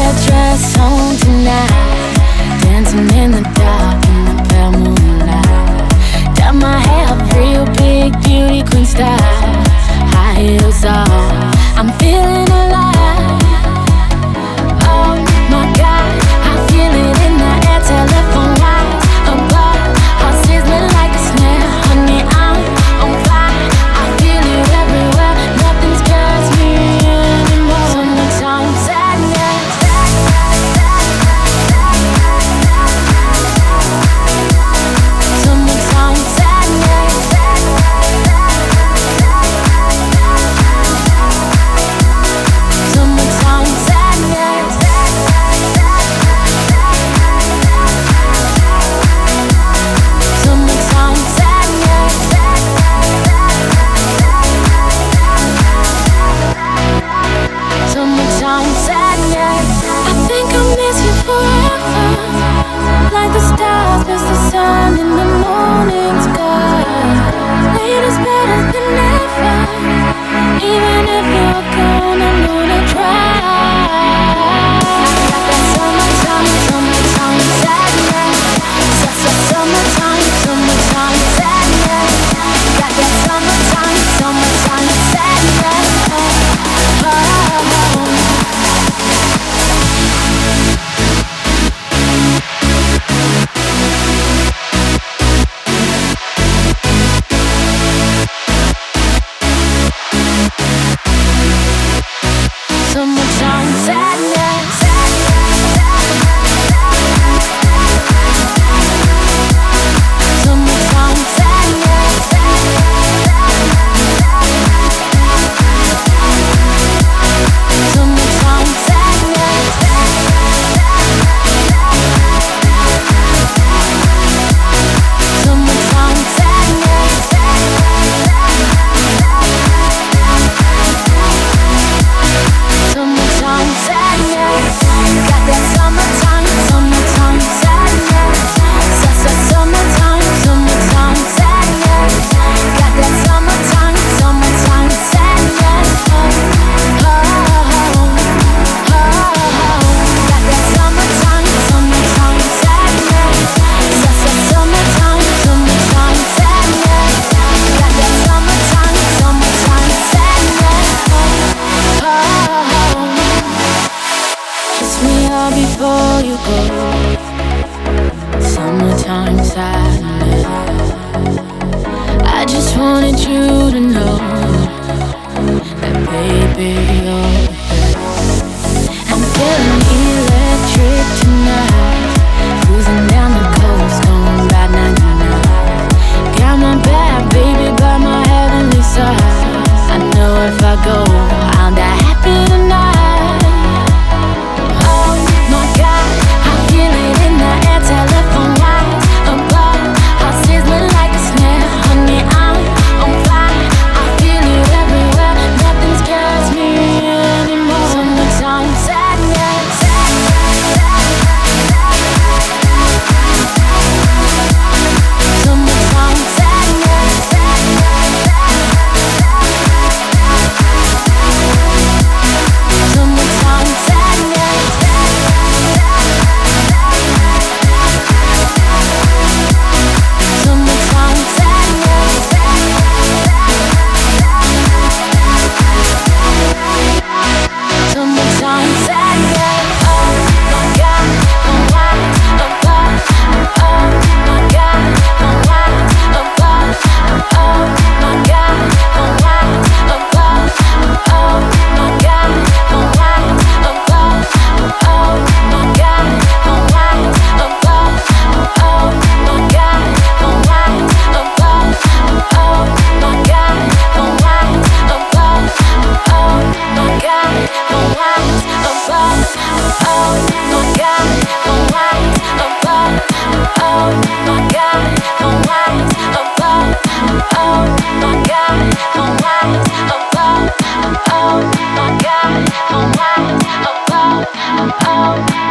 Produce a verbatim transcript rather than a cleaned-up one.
red dress on tonight, dancing in the dark in the pale moonlight. Got my hair up real big, beauty queen style, high heels on, I'm feeling alive. Oh my God, I feel it in the air, telephone wires above, heart sizzling like a snare. Honey, I'm on fire, I feel it everywhere, nothing scares me anymore. Summertime sadness. Summertime sadness. Summertime sadness. Summertime sadness. Summertime sadness. I think I'll miss you forever, like the stars miss the sun in the morning sky. Later's better than never, even if you're gone, I'm gonna try. Summertime, summertime sadness. Summertime, summertime sadness. Got that summertime, summertime sadness. Oh, oh, oh. Summertime sadness. Summertime sadness. Summertime sadness. Summertime sadness. Summertime sadness. Got that summertime, summertime sadness. Summertime, summertime sadness. Got that summertime, summertime sadness. Oh, oh, oh, oh. Got that summertime, summertime sadness. Summertime, summertime sadness. Got that summertime, summertime sadness. Oh, oh. Kiss me all before you go. Summertime sadness. I just wanted you to know that baby you're the best. I'm feeling electric tonight, cruising down the coast, going about ninety-nine. Got my bad baby by my heavenly side. I know if I go, I'll die happy tonight. Oh my God, I feel it in the air, telephone wires above, heart sizzling like a snare. Honey, I'm on fire, I feel it everywhere, nothing scares me anymore. Summertime sadness. Summertime sadness. Summertime sadness. Summertime sadness. Summertime sadness. Oh my God, I'm wild above. Oh my God, I'm wild above. Oh my God, I'm wild above. Oh my God, I'm wild above. Oh my God, I'm wild above. Oh my God, I'm wild above. Oh my God, I'm wild above. Oh my God, I'm wild above. Oh my God, I'm wild above. Oh my God, I'm wild above. Oh my God, I'm wild above. Oh my God, I'm wild above. Oh